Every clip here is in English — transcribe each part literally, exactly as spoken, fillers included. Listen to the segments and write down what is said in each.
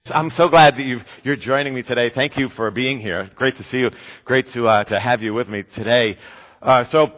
I'm so glad that you've, you're joining me today. Thank you for being here. Great to see you. Great to uh, to have you with me today. Uh, so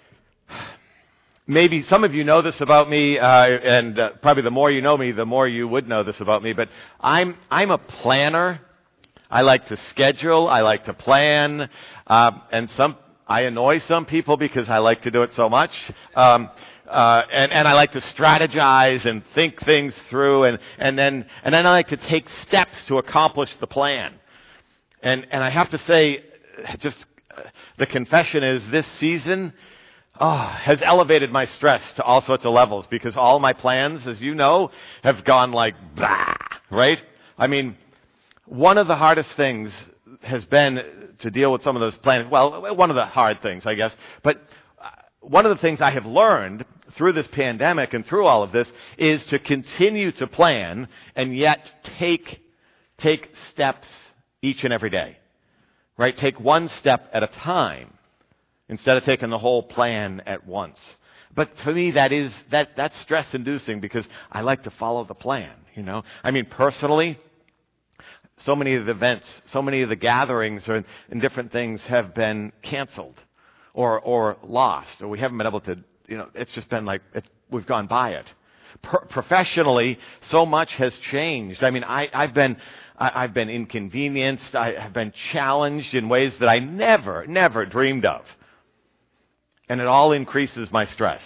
maybe some of you know this about me, uh, and uh, probably the more you know me, the more you would know this about me. But I'm I'm a planner. I like to schedule. I like to plan, uh, and some I annoy some people because I like to do it so much. Um, Uh, and, and I like to strategize and think things through, and, and then and then I like to take steps to accomplish the plan. And and I have to say, just uh, the confession is this season oh, has elevated my stress to all sorts of levels because all my plans, as you know, have gone like blah, right? I mean, one of the hardest things has been to deal with some of those plans. Well, one of the hard things, I guess, but one of the things I have learned through this pandemic and through all of this is to continue to plan and yet take take steps each and every day, right? Take one step at a time instead of taking the whole plan at once. But for me, that is that that's stress-inducing because I like to follow the plan. You know, I mean, personally, so many of the events, so many of the gatherings and, and different things have been canceled or or lost, or we haven't been able to. You know, it's just been like, it, we've gone by it. Per- professionally, so much has changed. I mean, I, I've been, I, I've been inconvenienced. I have been challenged in ways that I never, never dreamed of. And it all increases my stress.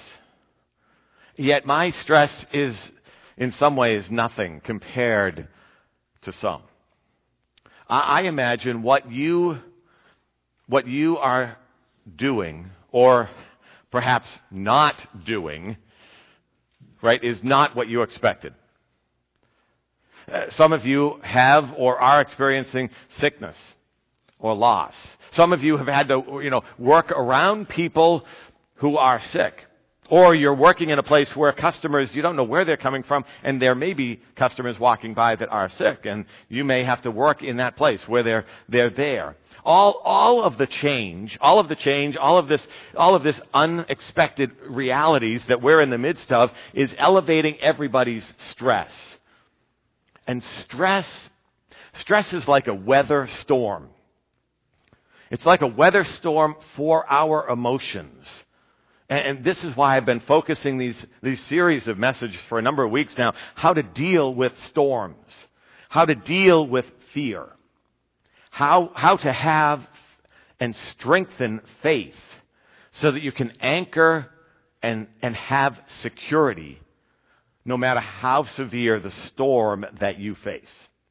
Yet my stress is, in some ways, nothing compared to some. I, I imagine what you, what you are doing, or perhaps not doing, right, is not what you expected. Uh, some of you have or are experiencing sickness or loss. Some of you have had to, you know, work around people who are sick. Or you're working in a place where customers, you don't know where they're coming from, and there may be customers walking by that are sick, and you may have to work in that place where they're they're there. All, all of the change, all of the change, all of this, all of this unexpected realities that we're in the midst of is elevating everybody's stress. And stress, stress is like a weather storm. It's like a weather storm for our emotions. And, and this is why I've been focusing these, these series of messages for a number of weeks now, how to deal with storms, how to deal with fear. How, how to have and strengthen faith so that you can anchor and, and have security no matter how severe the storm that you face.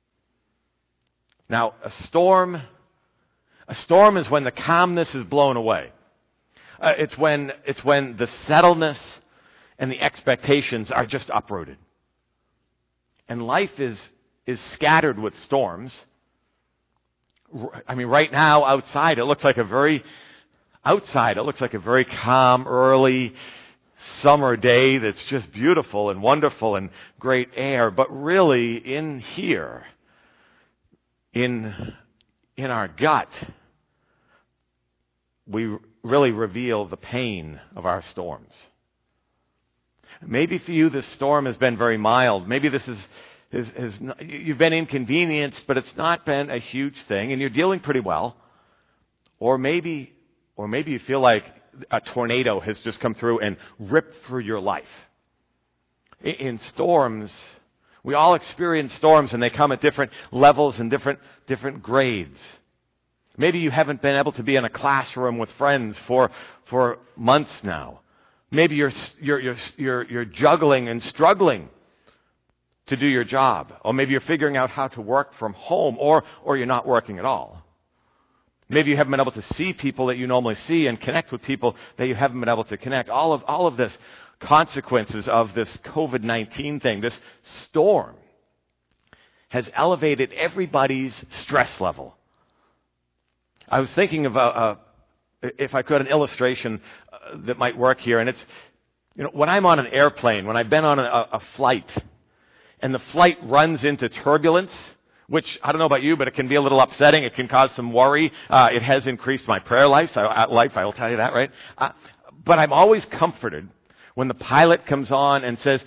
Now, a storm, a storm is when the calmness is blown away. Uh, it's when, it's when the settledness and the expectations are just uprooted. And life is, is scattered with storms. I mean, right now, outside, it looks like a very, outside, it looks like a very calm, early summer day that's just beautiful and wonderful and great air. But really, in here, in, in our gut, we really reveal the pain of our storms. Maybe for you, this storm has been very mild. Maybe this is Is, is not, you've been inconvenienced, but it's not been a huge thing, and you're dealing pretty well. Or maybe, or maybe you feel like a tornado has just come through and ripped through your life. In, in storms, we all experience storms, and they come at different levels and different different grades. Maybe you haven't been able to be in a classroom with friends for for months now. Maybe you're you're you're you're, you're juggling and struggling to do your job. Or maybe you're figuring out how to work from home, or or you're not working at all. Maybe you haven't been able to see people that you normally see and connect with people that you haven't been able to connect. All of all of this consequences of this covid nineteen thing, this storm, has elevated everybody's stress level. I was thinking of a, a if I could, an illustration uh, that might work here, and it's, you know, when I'm on an airplane, when I've been on a, a flight, and the flight runs into turbulence, which, I don't know about you, but it can be a little upsetting. It can cause some worry. Uh, it has increased my prayer life, so, uh, life, I will tell you that, right? Uh, but I'm always comforted when the pilot comes on and says,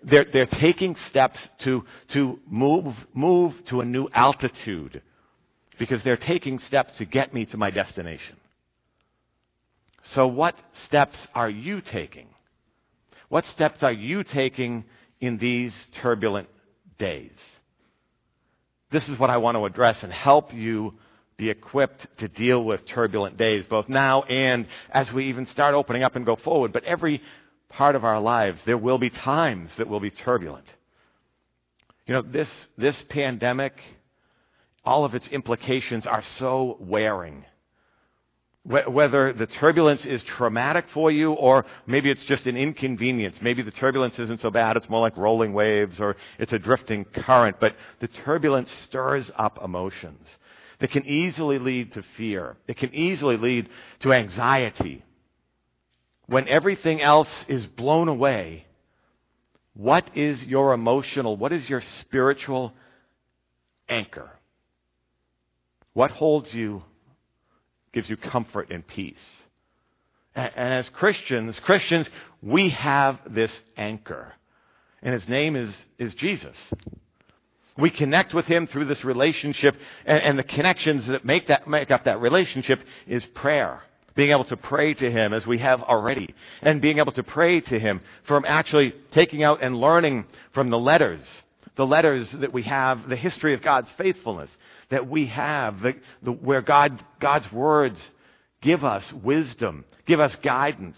they're, they're taking steps to, to move, move to a new altitude because they're taking steps to get me to my destination. So what steps are you taking? What steps are you taking in these turbulent days? This is what I want to address and help you be equipped to deal with turbulent days, both now and as we even start opening up and go forward. But every part of our lives, there will be times that will be turbulent. You know, this, this pandemic, all of its implications are so wearing. Whether the turbulence is traumatic for you or maybe it's just an inconvenience. Maybe the turbulence isn't so bad, it's more like rolling waves or it's a drifting current. But the turbulence stirs up emotions that can easily lead to fear. It can easily lead to anxiety. When everything else is blown away, what is your emotional, what is your spiritual anchor? What holds you, gives you comfort and peace? And, and as Christians, Christians, we have this anchor. And his name is, is Jesus. We connect with him through this relationship, and, and the connections that make that make up that relationship is prayer. Being able to pray to him as we have already. And being able to pray to him from actually taking out and learning from the letters. The letters that we have, the history of God's faithfulness that we have, the, the, where God, God's words give us wisdom, give us guidance.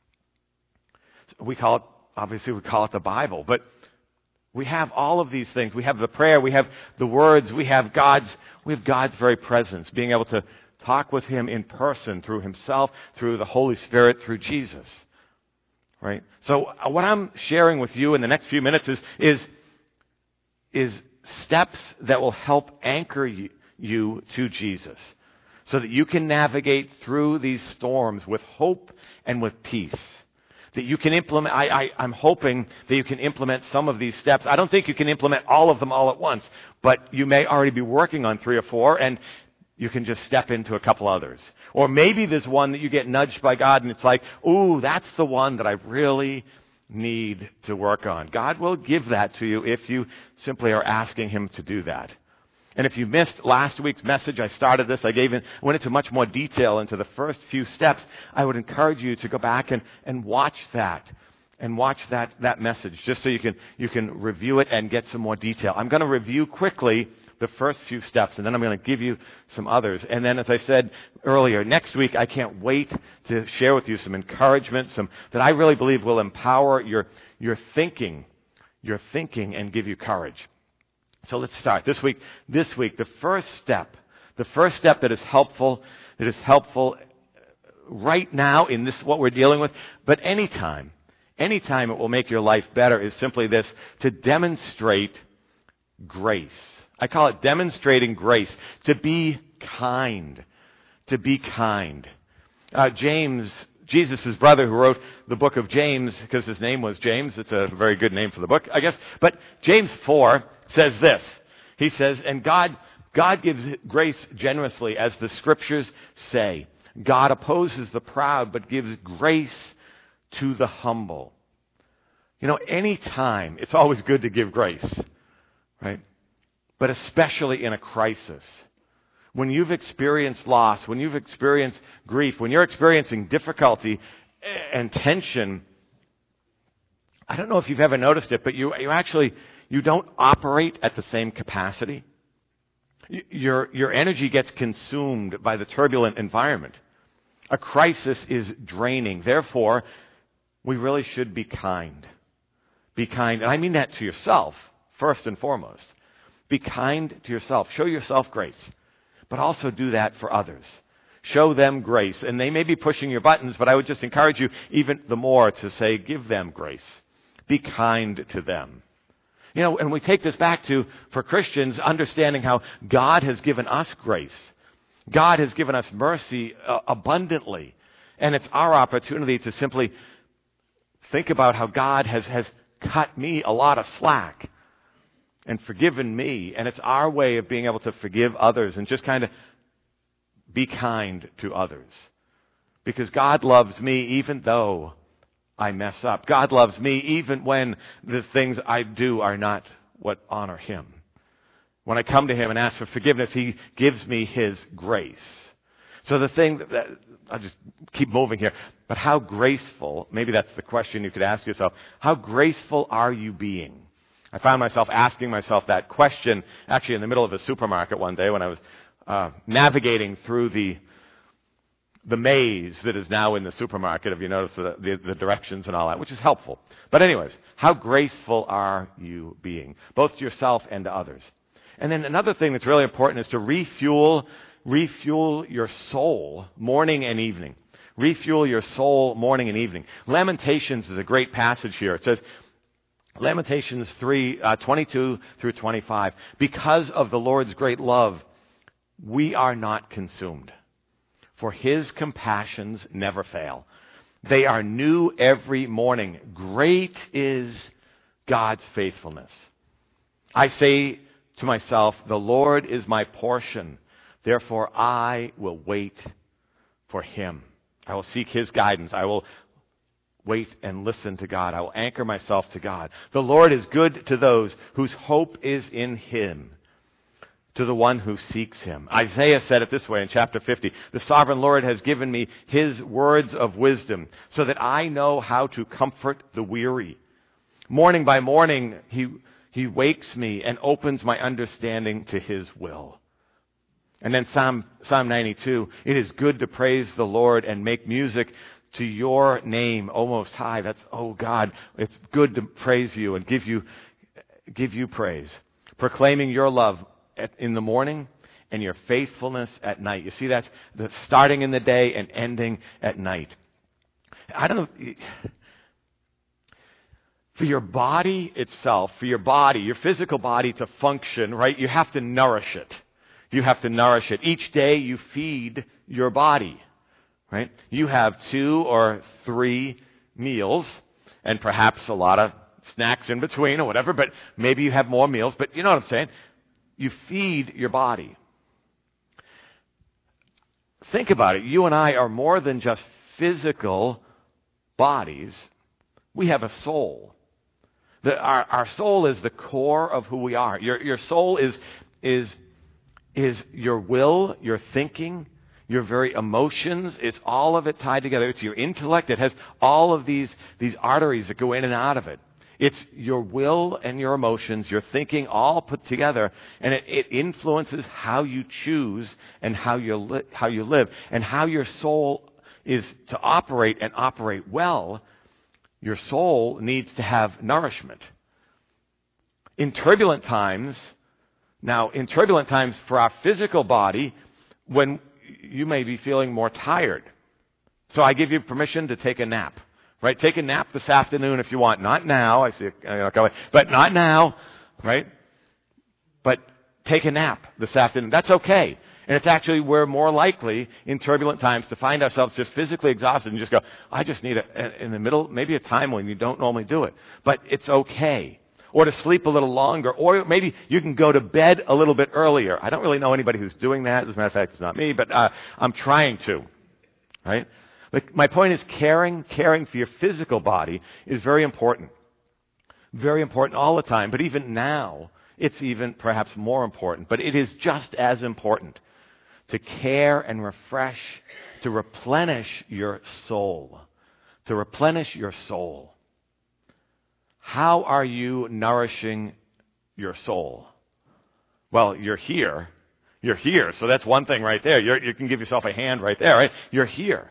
We call it, obviously we call it the Bible, but we have all of these things. We have the prayer, we have the words, we have God's, we have God's very presence, being able to talk with him in person through himself, through the Holy Spirit, through Jesus. Right? So what I'm sharing with you in the next few minutes is, is, is steps that will help anchor you, you to Jesus so that you can navigate through these storms with hope and with peace. That you can implement, I, I, I'm hoping that you can implement some of these steps. I don't think you can implement all of them all at once, but you may already be working on three or four, and you can just step into a couple others. Or maybe there's one that you get nudged by God and it's like, ooh, that's the one that I really need to work on. God will give that to you if you simply are asking him to do that. And if you missed last week's message, I started this, I gave in, went into much more detail into the first few steps. I would encourage you to go back and, and watch that. And watch that, that message just so you can, you can review it and get some more detail. I'm going to review quickly the first few steps, and then I'm going to give you some others. And then, as I said earlier, next week I can't wait to share with you some encouragement, some that I really believe will empower your your thinking, your thinking, and give you courage. So let's start this week. This week, the first step, the first step that is helpful, that is helpful right now in this what we're dealing with, but anytime, anytime it will make your life better is simply this: to demonstrate grace. I call it demonstrating grace. To be kind. To be kind. Uh, James, Jesus' brother who wrote the book of James, because his name was James, it's a very good name for the book, I guess. But James four says this. He says, and God, God gives grace generously, as the scriptures say. God opposes the proud, but gives grace to the humble. You know, any time, it's always good to give grace, right? But especially in a crisis. When you've experienced loss, when you've experienced grief, when you're experiencing difficulty and tension, I don't know if you've ever noticed it, but you, you actually, you don't operate at the same capacity. Your, your energy gets consumed by the turbulent environment. A crisis is draining. Therefore, we really should be kind. Be kind. And I mean that to yourself, first and foremost. Be kind to yourself. Show yourself grace. But also do that for others. Show them grace. And they may be pushing your buttons, but I would just encourage you even the more to say, give them grace. Be kind to them. You know, and we take this back to, for Christians, understanding how God has given us grace. God has given us mercy uh, abundantly. And it's our opportunity to simply think about how God has, has cut me a lot of slack and forgiven me. And it's our way of being able to forgive others and just kind of be kind to others. Because God loves me even though I mess up. God loves me even when the things I do are not what honor Him. When I come to Him and ask for forgiveness, He gives me His grace. So the thing that, that I'll just keep moving here. But how graceful, maybe that's the question you could ask yourself, how graceful are you being? I found myself asking myself that question actually in the middle of a supermarket one day when I was uh, navigating through the the maze that is now in the supermarket, if you notice the, the, the directions and all that, which is helpful. But anyways, how graceful are you being, both to yourself and to others? And then another thing that's really important is to refuel, refuel your soul morning and evening. Refuel your soul morning and evening. Lamentations is a great passage here. It says, Lamentations three, uh, twenty-two through twenty-five, because of the Lord's great love, we are not consumed. For His compassions never fail. They are new every morning. Great is God's faithfulness. I say to myself, the Lord is my portion. Therefore, I will wait for Him. I will seek His guidance. I will wait and listen to God. I will anchor myself to God. The Lord is good to those whose hope is in Him, to the one who seeks Him. Isaiah said it this way in chapter fifty, the sovereign Lord has given me His words of wisdom so that I know how to comfort the weary. Morning by morning, He, he wakes me and opens my understanding to His will. And then Psalm, Psalm ninety-two, it is good to praise the Lord and make music to your name, O Most High. That's, oh God, it's good to praise you and give you, give you praise. Proclaiming your love in the morning and your faithfulness at night. You see, that's the starting in the day and ending at night. I don't know. For your body itself, for your body, your physical body to function, right, you have to nourish it. You have to nourish it. Each day you feed your body, right? You have two or three meals and perhaps a lot of snacks in between or whatever, but maybe you have more meals, but you know what I'm saying? You feed your body. Think about it. You and I are more than just physical bodies. We have a soul. The, our, our soul is the core of who we are. Your, your soul is, is, is your will, your thinking, your very emotions. It's all of it tied together. It's your intellect. It has all of these, these arteries that go in and out of it. It's your will and your emotions, your thinking all put together, and it, it influences how you choose and how you, li- how you live. And how your soul is to operate and operate well, your soul needs to have nourishment. In turbulent times, now in turbulent times for our physical body, when you may be feeling more tired. So I give you permission to take a nap. Right? Take a nap this afternoon if you want. Not now. I see. You know, but not now. Right? But take a nap this afternoon. That's okay. And it's actually, we're more likely in turbulent times to find ourselves just physically exhausted and just go, I just need a, in the middle, maybe a time when you don't normally do it. But it's okay. Or to sleep a little longer. Or maybe you can go to bed a little bit earlier. I don't really know anybody who's doing that. As a matter of fact, it's not me, but uh, I'm trying to. Right? But my point is caring, caring for your physical body is very important. Very important all the time. But even now, it's even perhaps more important. But it is just as important to care and refresh, to replenish your soul. To replenish your soul. How are you nourishing your soul? Well, you're here. You're here. So that's one thing right there. You're, you can give yourself a hand right there, right? You're here.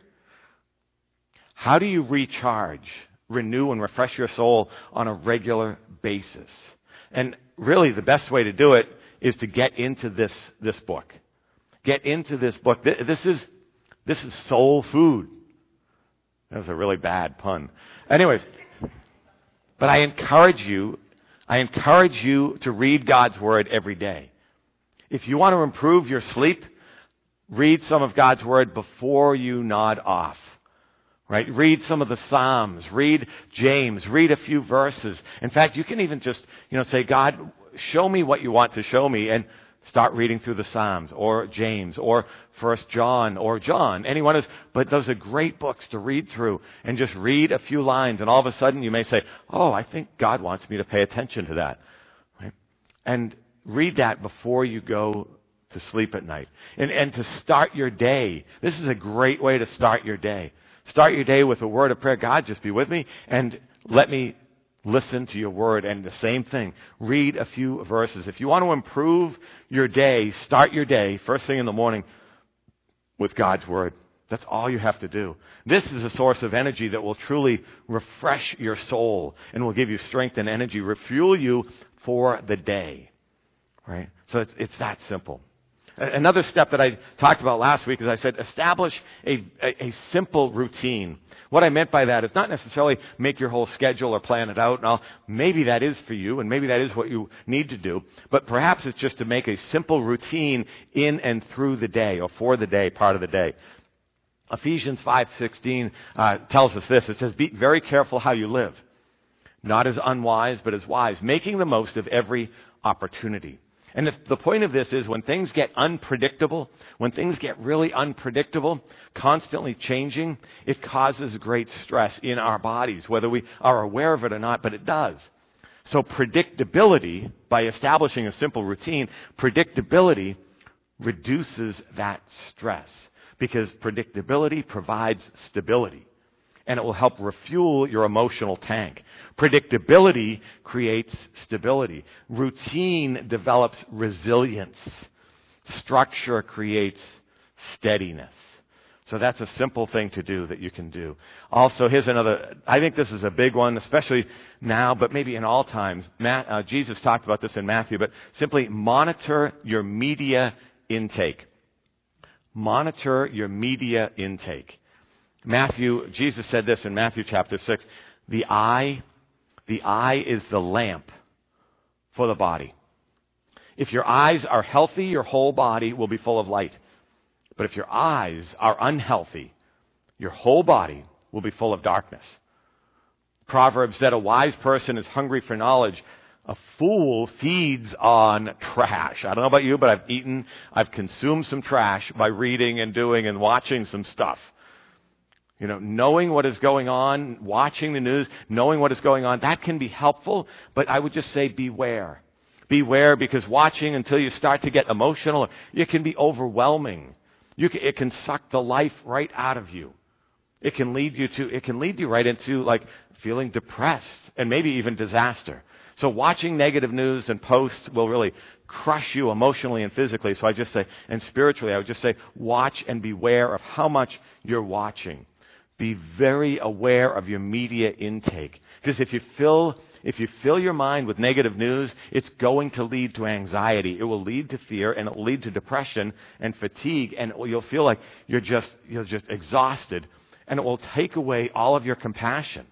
How do you recharge, renew, and refresh your soul on a regular basis? And really the best way to do it is to get into this, this book. Get into this book. This is, this is soul food. That was a really bad pun. Anyways, but I encourage you, I encourage you to read God's Word every day. If you want to improve your sleep, read some of God's Word before you nod off. Right? Read some of the Psalms. Read James. Read a few verses. In fact, you can even just, you know, say, God, show me what you want to show me, and Start reading through the Psalms or James or First John or John, any one of those. But those are great books to read through and just read a few lines. And all of a sudden you may say, oh, I think God wants me to pay attention to that. Right? And read that before you go to sleep at night. And, and to start your day. This is a great way to start your day. Start your day with a word of prayer. God, just be with me and let me listen to your word. And the same thing, read a few verses. If you want to improve your day, start your day first thing in the morning with God's word. That's all you have to do. This is a source of energy that will truly refresh your soul and will give you strength and energy, refuel you for the day. Right? So it's, it's that simple. Another step that I talked about last week is I said establish a, a, a simple routine. What I meant by that is not necessarily make your whole schedule or plan it out. Now, maybe that is for you, and maybe that is what you need to do. But perhaps it's just to make a simple routine in and through the day, or for the day, part of the day. Ephesians five sixteen uh, tells us this. It says, be very careful how you live, not as unwise, but as wise, making the most of every opportunity. And the, the point of this is when things get unpredictable, when things get really unpredictable, constantly changing, it causes great stress in our bodies, whether we are aware of it or not, but it does. So predictability, by establishing a simple routine, predictability reduces that stress because predictability provides stability. And it will help refuel your emotional tank. Predictability creates stability. Routine develops resilience. Structure creates steadiness. So that's a simple thing to do that you can do. Also, here's another, I think this is a big one, especially now, but maybe in all times. Matt, uh, Jesus talked about this in Matthew, but simply monitor your media intake. Monitor your media intake. Matthew, Jesus said this in Matthew chapter six, the eye, the eye is the lamp for the body. If your eyes are healthy, your whole body will be full of light. But if your eyes are unhealthy, your whole body will be full of darkness. Proverbs said a wise person is hungry for knowledge. A fool feeds on trash. I don't know about you, but I've eaten, I've consumed some trash by reading and doing and watching some stuff. You know, knowing what is going on, watching the news, knowing what is going on, that can be helpful, but I would just say beware. Beware, because watching until you start to get emotional, it can be overwhelming. You can, it can suck the life right out of you. It can lead you to, it can lead you right into like feeling depressed and maybe even disaster. So watching negative news and posts will really crush you emotionally and physically. So I just say, and spiritually, I would just say, watch and beware of how much you're watching. Be very aware of your media intake. Because if you fill if you fill your mind with negative news, it's going to lead to anxiety. It will lead to fear, and it will lead to depression and fatigue, and you'll feel like you're just you're just exhausted, and it will take away all of your compassion.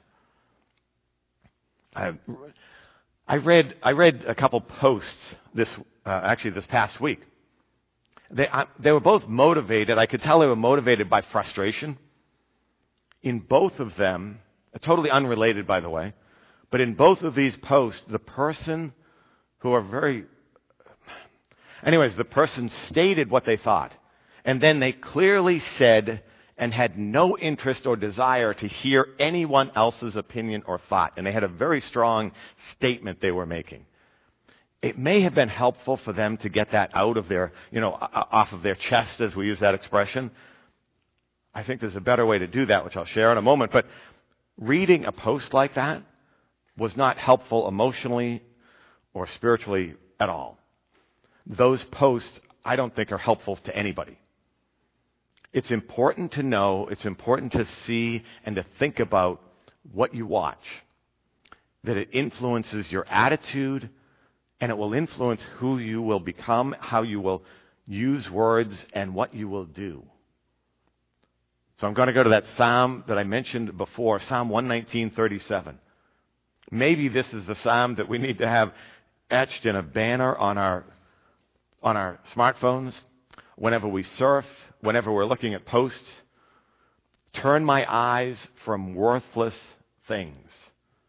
I, I read I read a couple posts this uh, actually this past week. They I, they were both motivated. I could tell they were motivated by frustration. In both of them, totally unrelated, by the way, but in both of these posts, the person who are very, anyways, the person stated what they thought, and then they clearly said and had no interest or desire to hear anyone else's opinion or thought, and they had a very strong statement they were making. It may have been helpful for them to get that out of their, you know, off of their chest, as we use that expression. I think there's a better way to do that, which I'll share in a moment. But reading a post like that was not helpful emotionally or spiritually at all. Those posts, I don't think, are helpful to anybody. It's important to know, it's important to see and to think about what you watch, that it influences your attitude, and it will influence who you will become, how you will use words, and what you will do. So I'm going to go to that psalm that I mentioned before, Psalm one nineteen, thirty-seven. Maybe this is the psalm that we need to have etched in a banner on our on our smartphones whenever we surf, whenever we're looking at posts. Turn my eyes from worthless things.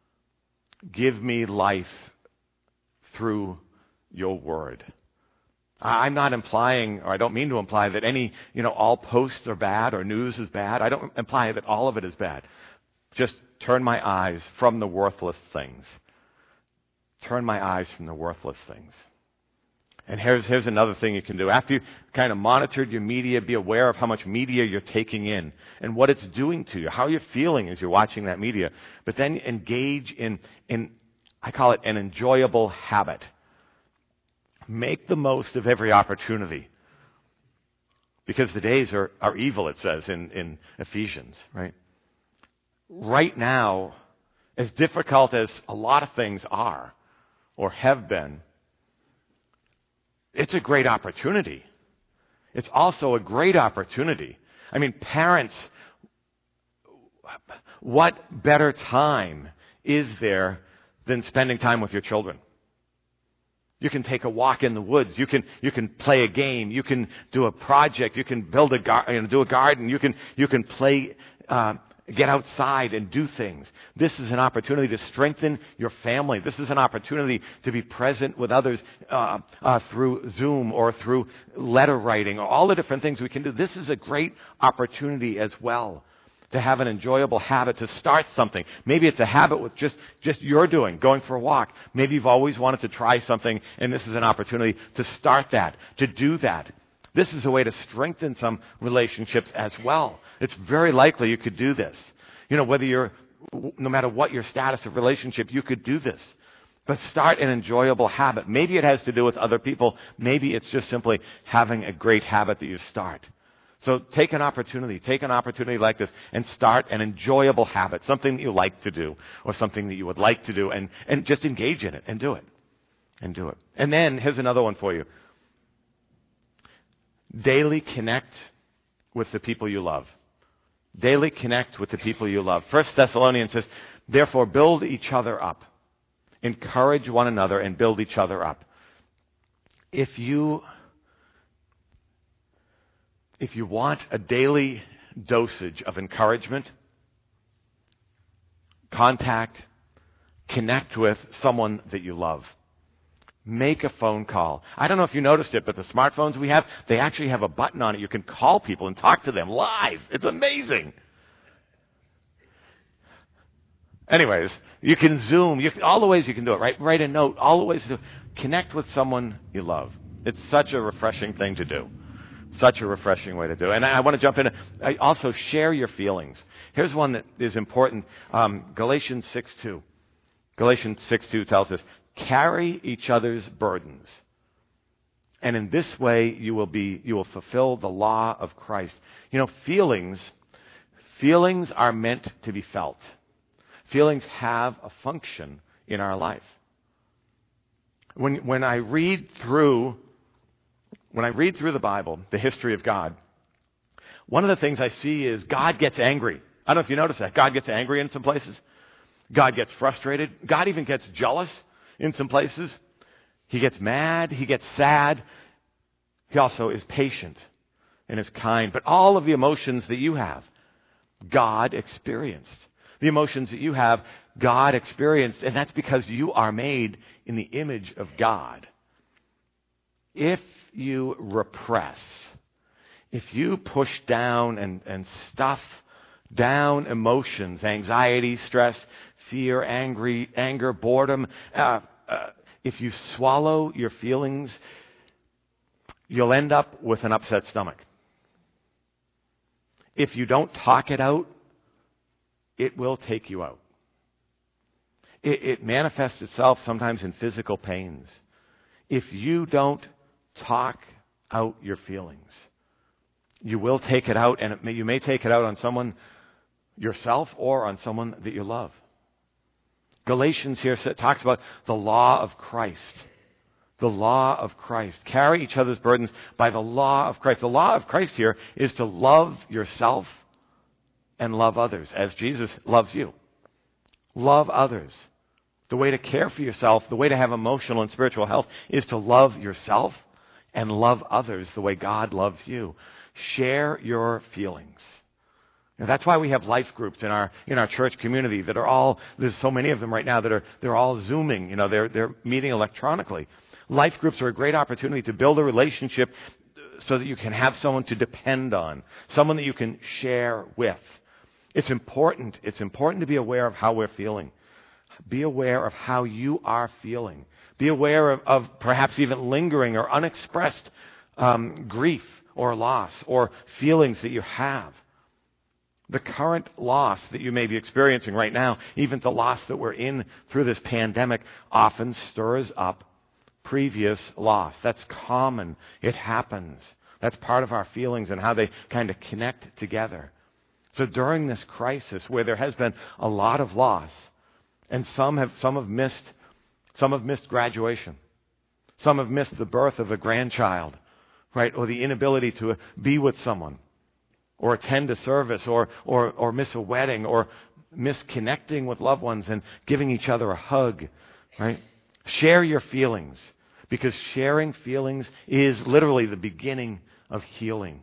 Give me life through your word. I'm not implying, or I don't mean to imply that any, you know, all posts are bad or news is bad. I don't imply that all of it is bad. Just turn my eyes from the worthless things. Turn my eyes from the worthless things. And here's, here's another thing you can do. After you've kind of monitored your media, be aware of how much media you're taking in and what it's doing to you, how you're feeling as you're watching that media. But then engage in, in I call it an enjoyable habit. Make the most of every opportunity. Because the days are, are evil, it says in, in Ephesians, right? Right now, as difficult as a lot of things are or have been, it's a great opportunity. It's also a great opportunity. I mean, parents, what better time is there than spending time with your children? You can take a walk in the woods. You can you can play a game. You can do a project. You can build a gar- you know, do a garden. You can you can play. Uh, Get outside and do things. This is an opportunity to strengthen your family. This is an opportunity to be present with others uh, uh, through Zoom or through letter writing or all the different things we can do. This is a great opportunity as well to have an enjoyable habit, to start something. Maybe it's a habit with just, just you're doing, going for a walk. Maybe you've always wanted to try something, and this is an opportunity to start that, to do that. This is a way to strengthen some relationships as well. It's very likely you could do this. You know, whether you're, no matter what your status of relationship, you could do this. But start an enjoyable habit. Maybe it has to do with other people. Maybe it's just simply having a great habit that you start. So take an opportunity, take an opportunity like this and start an enjoyable habit, something that you like to do or something that you would like to do, and, and just engage in it and do it. And do it. And then, here's another one for you. Daily connect with the people you love. Daily connect with the people you love. First Thessalonians says, therefore build each other up. Encourage one another and build each other up. If you, if you want a daily dosage of encouragement, contact, connect with someone that you love. Make a phone call. I don't know if you noticed it, but the smartphones we have, they actually have a button on it. You can call people and talk to them live. It's amazing. Anyways, you can Zoom. You can, all the ways you can do it, right? Write a note. All the ways to do it. Connect with someone you love. It's such a refreshing thing to do. Such a refreshing way to do it. And I, I want to jump in. I also share your feelings. Here's one that is important. Um, Galatians six two. Galatians six two tells us, carry each other's burdens. And in this way, you will be, you will fulfill the law of Christ. You know, feelings, feelings are meant to be felt. Feelings have a function in our life. When, when I read through, when I read through the Bible, the history of God, one of the things I see is God gets angry. I don't know if you notice that. God gets angry in some places. God gets frustrated. God even gets jealous in some places. He gets mad. He gets sad. He also is patient and is kind. But all of the emotions that you have, God experienced. The emotions that you have, God experienced. And that's because you are made in the image of God. If you repress, if you push down and, and stuff down emotions, anxiety, stress, fear, angry, anger, boredom, uh, uh, if you swallow your feelings, you'll end up with an upset stomach. If you don't talk it out, it will take you out. It, it manifests itself sometimes in physical pains. If you don't talk out your feelings, you will take it out, and it may, you may take it out on someone yourself or on someone that you love. Galatians here talks about the law of Christ. The law of Christ. Carry each other's burdens by the law of Christ. The law of Christ here is to love yourself and love others as Jesus loves you. Love others. The way to care for yourself, the way to have emotional and spiritual health is to love yourself and love others the way God loves you. Share your feelings. And that's why we have life groups in our in our church community that are all, there's so many of them right now that are they're all Zooming, you know, they're they're meeting electronically. Life groups are a great opportunity to build a relationship so that you can have someone to depend on, someone that you can share with. It's important. It's important to be aware of how we're feeling. Be aware of how you are feeling. Be aware of, of perhaps even lingering or unexpressed um, grief or loss or feelings that you have. The current loss that you may be experiencing right now, even the loss that we're in through this pandemic, often stirs up previous loss. That's common. It happens. That's part of our feelings and how they kind of connect together. So during this crisis where there has been a lot of loss, and some have some have missed some have missed graduation. Some have missed the birth of a grandchild, right? Or the inability to be with someone, or attend a service, or or or miss a wedding, or miss connecting with loved ones and giving each other a hug, right? Share your feelings, because sharing feelings is literally the beginning of healing.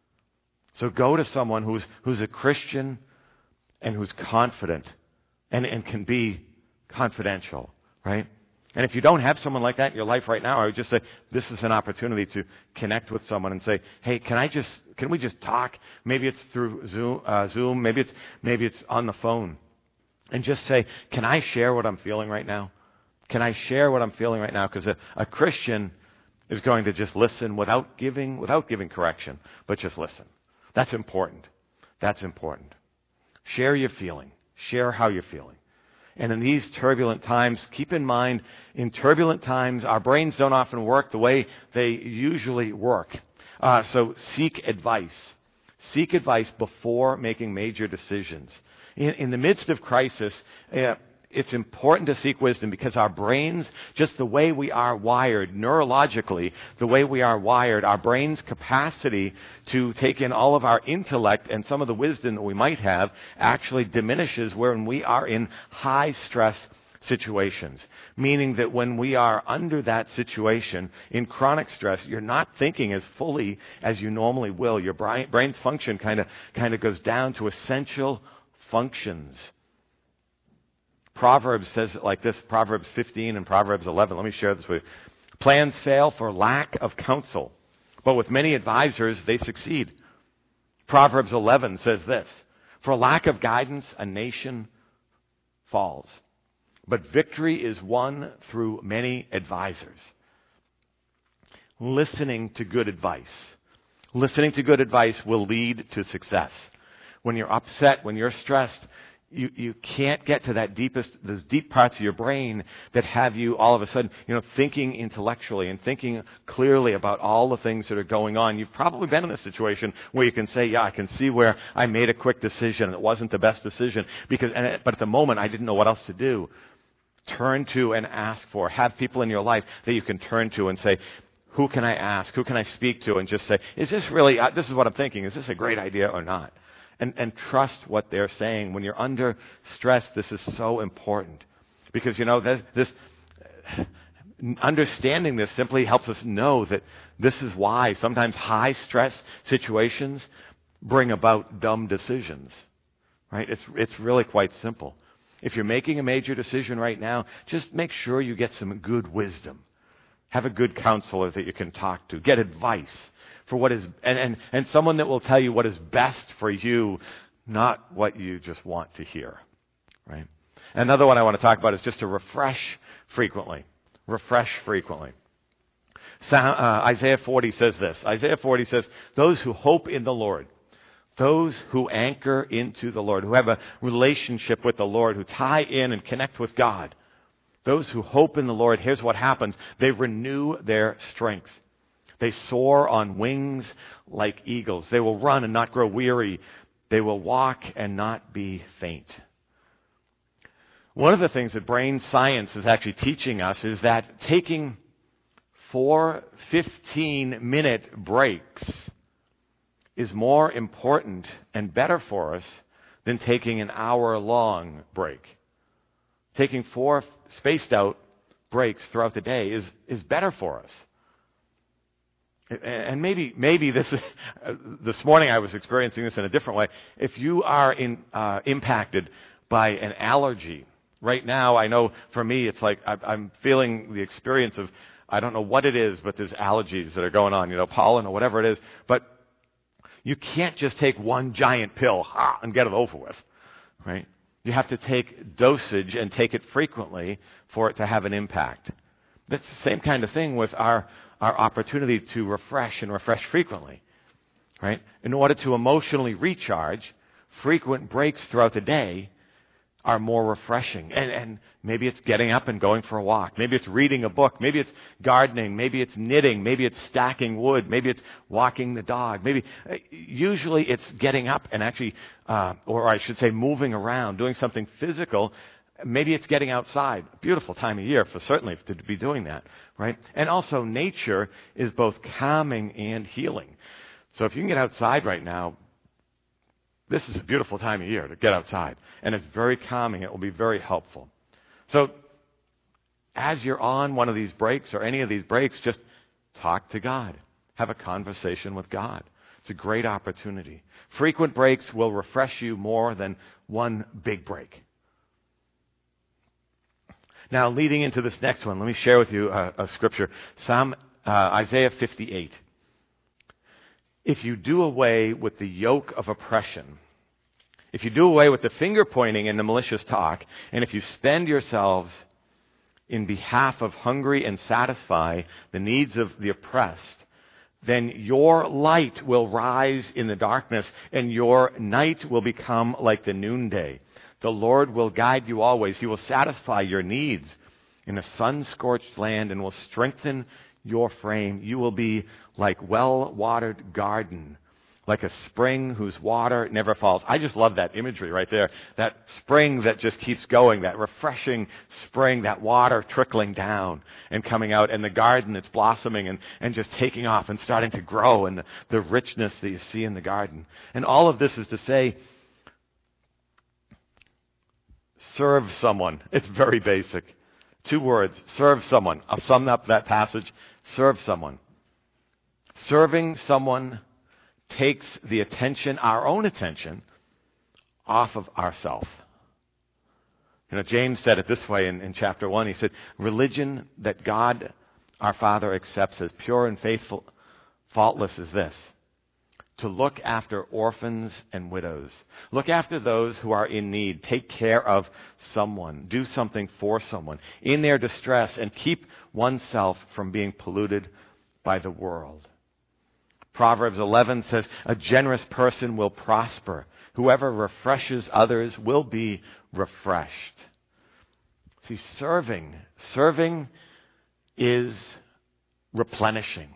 So go to someone who's who's a Christian and who's confident and, and can be confidential, right? And if you don't have someone like that in your life right now, I would just say this is an opportunity to connect with someone and say, hey, can I just can we just talk? Maybe it's through Zoom, uh, Zoom. Maybe it's maybe it's on the phone, and just say, can I share what I'm feeling right now? Can I share what I'm feeling right now? Because a, a Christian is going to just listen without giving without giving correction, but just listen. That's important. That's important. Share your feeling. Share how you're feeling. And in these turbulent times, keep in mind, in turbulent times, our brains don't often work the way they usually work. Uh, so seek advice. Seek advice before making major decisions. In, in the midst of crisis, uh, it's important to seek wisdom because our brains, just the way we are wired neurologically, the way we are wired, our brain's capacity to take in all of our intellect and some of the wisdom that we might have actually diminishes when we are in high stress situations. Meaning that when we are under that situation, in chronic stress, you're not thinking as fully as you normally will. Your brain's function kind of kind of goes down to essential functions. Proverbs says it like this, Proverbs fifteen and Proverbs eleven. Let me share this with you. Plans fail for lack of counsel, but with many advisors they succeed. Proverbs eleven says this, for lack of guidance a nation falls, but victory is won through many advisors. Listening to good advice. Listening to good advice will lead to success. When you're upset, when you're stressed, You, you can't get to that deepest, those deep parts of your brain that have you all of a sudden, you know, thinking intellectually and thinking clearly about all the things that are going on. You've probably been in a situation where you can say, yeah, I can see where I made a quick decision and it wasn't the best decision because, and it, but at the moment I didn't know what else to do. Turn to and ask for. Have people in your life that you can turn to and say, who can I ask? Who can I speak to? And just say, is this really, uh, this is what I'm thinking. Is this a great idea or not? And, and trust what they're saying. When you're under stress, this is so important. Because, you know, this, this understanding this simply helps us know that this is why sometimes high stress situations bring about dumb decisions. Right? It's, it's really quite simple. If you're making a major decision right now, just make sure you get some good wisdom. Have a good counselor that you can talk to. Get advice. For what is and, and, and someone that will tell you what is best for you, not what you just want to hear. Right? Another one I want to talk about is just to refresh frequently. Refresh frequently. So, uh, Isaiah forty says this. Isaiah forty says, those who hope in the Lord, those who anchor into the Lord, who have a relationship with the Lord, who tie in and connect with God, those who hope in the Lord, here's what happens. They renew their strength. They soar on wings like eagles. They will run and not grow weary. They will walk and not be faint. One of the things that brain science is actually teaching us is that taking four fifteen-minute breaks is more important and better for us than taking an hour-long break. Taking four spaced out breaks throughout the day is, is better for us. And maybe maybe this this morning I was experiencing this in a different way. If you are in, uh, impacted by an allergy, right now I know for me it's like I'm feeling the experience of I don't know what it is, but there's allergies that are going on, you know, pollen or whatever it is. But you can't just take one giant pill ha, and get it over with, right? You have to take dosage and take it frequently for it to have an impact. That's the same kind of thing with our, our opportunity to refresh and refresh frequently, right? In order to emotionally recharge, frequent breaks throughout the day are more refreshing. And, and maybe it's getting up and going for a walk. Maybe it's reading a book. Maybe it's gardening. Maybe it's knitting. Maybe it's stacking wood. Maybe it's walking the dog. Maybe, usually it's getting up and actually, uh, or I should say moving around, doing something physical. Maybe it's getting outside. Beautiful time of year for certainly to be doing that, right? And also nature is both calming and healing. So if you can get outside right now, this is a beautiful time of year to get outside. And it's very calming. It will be very helpful. So as you're on one of these breaks or any of these breaks, just talk to God. Have a conversation with God. It's a great opportunity. Frequent breaks will refresh you more than one big break. Now, leading into this next one, let me share with you a, a scripture. Psalm, uh, Isaiah fifty-eight. If you do away with the yoke of oppression, if you do away with the finger pointing and the malicious talk, and if you spend yourselves in behalf of hungry and satisfy the needs of the oppressed, then your light will rise in the darkness, and your night will become like the noonday. The Lord will guide you always. He will satisfy your needs in a sun-scorched land and will strengthen your frame. You will be like well-watered garden, like a spring whose water never falls. I just love that imagery right there. That spring that just keeps going, that refreshing spring, that water trickling down and coming out, and the garden that's blossoming and, and just taking off and starting to grow, and the, the richness that you see in the garden. And all of this is to say, serve someone. It's very basic. Two words, serve someone. I'll sum up that passage. Serve someone. Serving someone takes the attention, our own attention, off of ourselves. You know, James said it this way in, in chapter one. He said, religion that God, our Father, accepts as pure and faithful, faultless is this: to look after orphans and widows. Look after those who are in need. Take care of someone. Do something for someone in their distress, and keep oneself from being polluted by the world. Proverbs eleven says, a generous person will prosper. Whoever refreshes others will be refreshed. See, serving, serving is replenishing.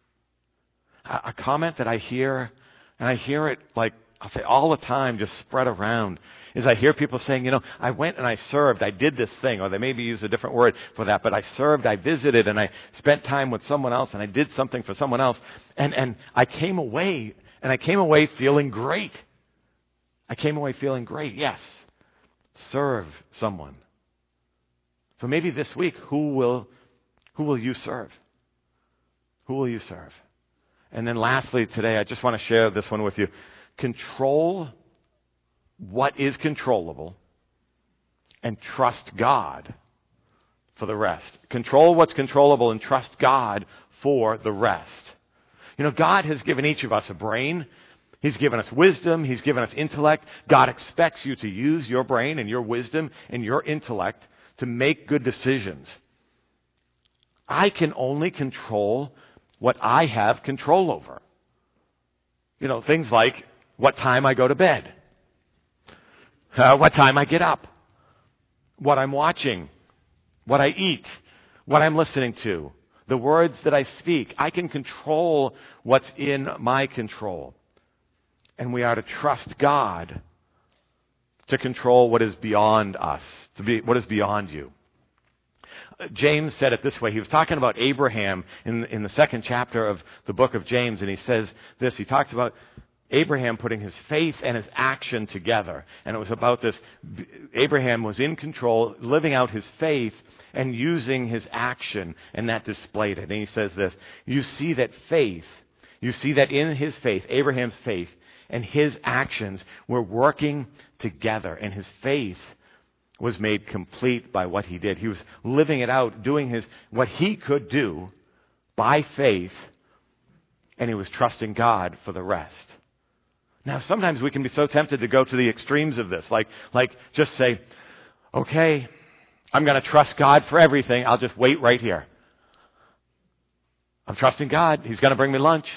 A comment that I hear, and I hear it like, I'll say all the time, just spread around, is I hear people saying, you know, I went and I served, I did this thing, or they maybe use a different word for that, but I served, I visited, and I spent time with someone else, and I did something for someone else, and, and I came away, and I came away feeling great. I came away feeling great, yes. Serve someone. So maybe this week, who will, who will you serve? Who will you serve? And then lastly today, I just want to share this one with you. Control what is controllable and trust God for the rest. Control what's controllable and trust God for the rest. You know, God has given each of us a brain. He's given us wisdom. He's given us intellect. God expects you to use your brain and your wisdom and your intellect to make good decisions. I can only control what I have control over. You know, things like what time I go to bed, uh, what time I get up, what I'm watching, what I eat, what I'm listening to, the words that I speak. I can control what's in my control. And we are to trust God to control what is beyond us, to be what is beyond you. James said it this way. He was talking about Abraham in, in the second chapter of the book of James, and he says this. He talks about Abraham putting his faith and his action together. And it was about this. Abraham was in control, living out his faith and using his action, and that displayed it. And he says this, you see that faith, you see that in his faith, Abraham's faith and his actions were working together, and his faith was made complete by what he did. He was living it out, doing his what he could do by faith, and he was trusting God for the rest. Now, sometimes we can be so tempted to go to the extremes of this, like like just say, okay, I'm going to trust God for everything. I'll just wait right here. I'm trusting God. He's going to bring me lunch.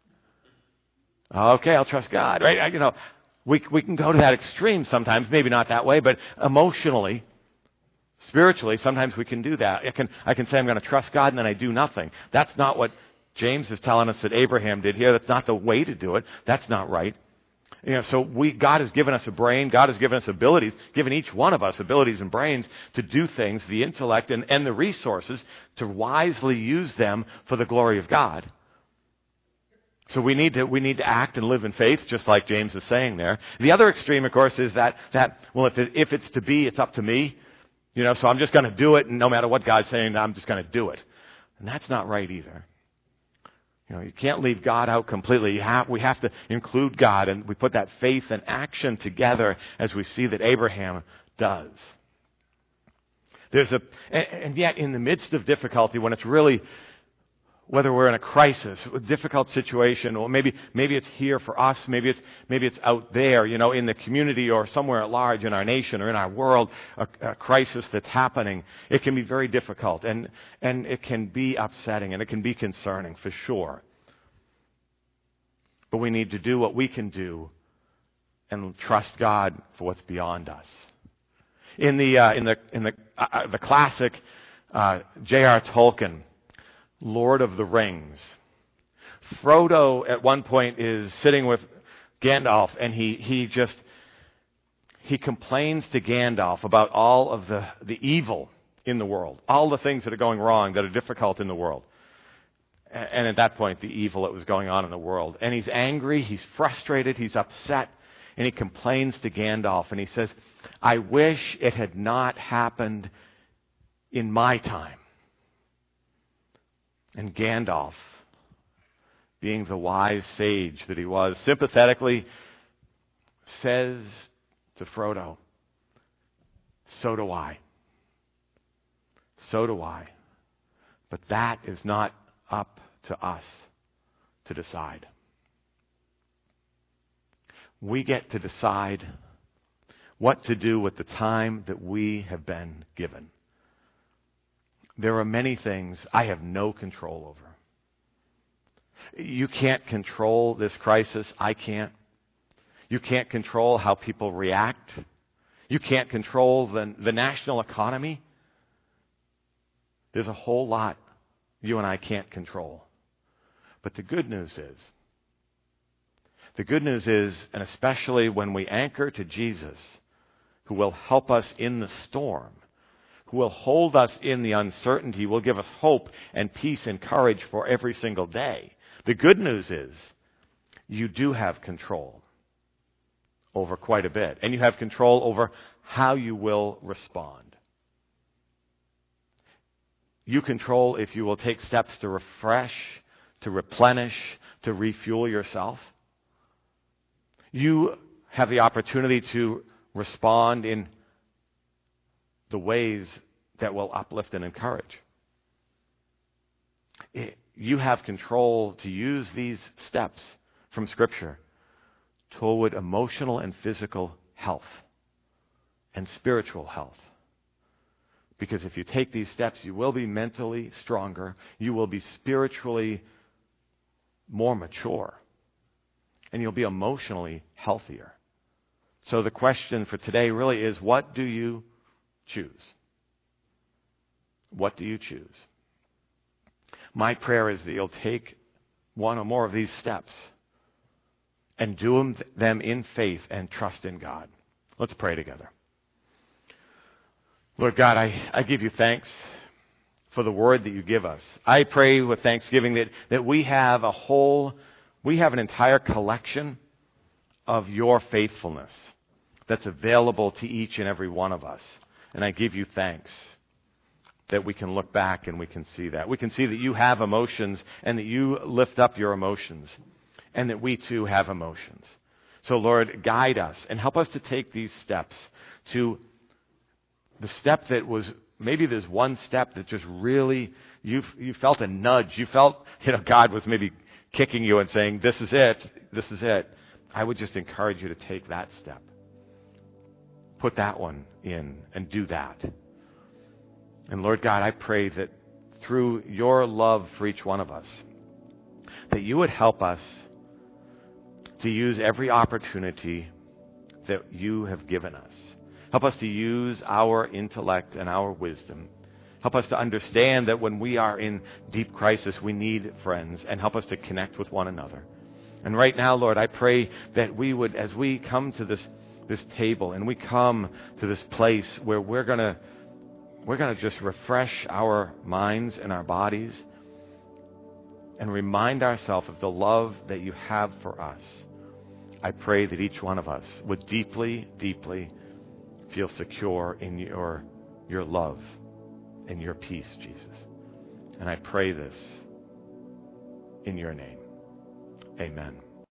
Okay, I'll trust God. Right? I, you know, we we can go to that extreme sometimes. Maybe not that way, but emotionally, spiritually, sometimes we can do that. I can I can say I'm going to trust God, and then I do nothing. That's not what James is telling us that Abraham did here. That's not the way to do it. That's not right. You know, so we God has given us a brain. God has given us abilities, given each one of us abilities and brains to do things, the intellect and, and the resources to wisely use them for the glory of God. So we need to we need to act and live in faith, just like James is saying there. The other extreme, of course, is that that well, if it, if it's to be, it's up to me. You know, so I'm just going to do it, and no matter what God's saying, I'm just going to do it. And that's not right either. You know, you can't leave God out completely. You have, we have to include God, and we put that faith and action together as we see that Abraham does. There's a, and, and yet in the midst of difficulty, when it's really, whether we're in a crisis, a difficult situation, or maybe maybe it's here for us, maybe it's maybe it's out there, you know, in the community or somewhere at large in our nation or in our world, a, a crisis that's happening. It can be very difficult, and and it can be upsetting, and it can be concerning for sure. But we need to do what we can do, and trust God for what's beyond us. In the uh, in the in the uh, the classic uh, J R Tolkien, Lord of the Rings, Frodo at one point is sitting with Gandalf, and he, he just, he complains to Gandalf about all of the, the evil in the world, all the things that are going wrong, that are difficult in the world. And at that point, the evil that was going on in the world. And he's angry, he's frustrated, he's upset, and he complains to Gandalf, and he says, I wish it had not happened in my time. And Gandalf, being the wise sage that he was, sympathetically says to Frodo, so do I. So do I. But that is not up to us to decide. We get to decide what to do with the time that we have been given. There are many things I have no control over. You can't control this crisis. I can't. You can't control how people react. You can't control the, the national economy. There's a whole lot you and I can't control. But the good news is, the good news is, and especially when we anchor to Jesus, who will help us in the storm, who will hold us in the uncertainty, will give us hope and peace and courage for every single day. The good news is you do have control over quite a bit, and you have control over how you will respond. You control if you will take steps to refresh, to replenish, to refuel yourself. You have the opportunity to respond in the ways that will uplift and encourage. It, you have control to use these steps from Scripture toward emotional and physical health and spiritual health. Because if you take these steps, you will be mentally stronger, you will be spiritually more mature, and you'll be emotionally healthier. So the question for today really is, what do you choose? What do you choose? My prayer is that you'll take one or more of these steps and do them in faith and trust in God. Let's pray together. Lord God, I, I give you thanks for the word that you give us. I pray with thanksgiving that, that we have a whole, we have an entire collection of your faithfulness that's available to each and every one of us. And I give you thanks that we can look back and we can see that. We can see that you have emotions and that you lift up your emotions and that we too have emotions. So Lord, guide us and help us to take these steps to the step that was, maybe there's one step that just really, you you felt a nudge. You felt, you know, God was maybe kicking you and saying, this is it, this is it. I would just encourage you to take that step. Put that one in and do that. And Lord God, I pray that through your love for each one of us, that you would help us to use every opportunity that you have given us. Help us to use our intellect and our wisdom. Help us to understand that when we are in deep crisis, we need friends, and help us to connect with one another. And right now, Lord, I pray that we would, as we come to this, this table and we come to this place where we're going to we're going to just refresh our minds and our bodies and remind ourselves of the love that you have for us. I pray that each one of us would deeply, deeply feel secure in your, your love and your peace, Jesus. And I pray this in your name. Amen.